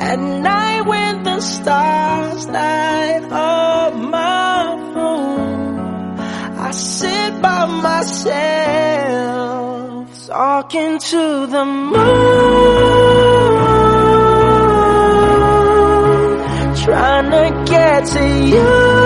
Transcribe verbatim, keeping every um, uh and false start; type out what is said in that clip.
At night when the stars light up my room, I sit by myself, talking to the moon, trying to get to you.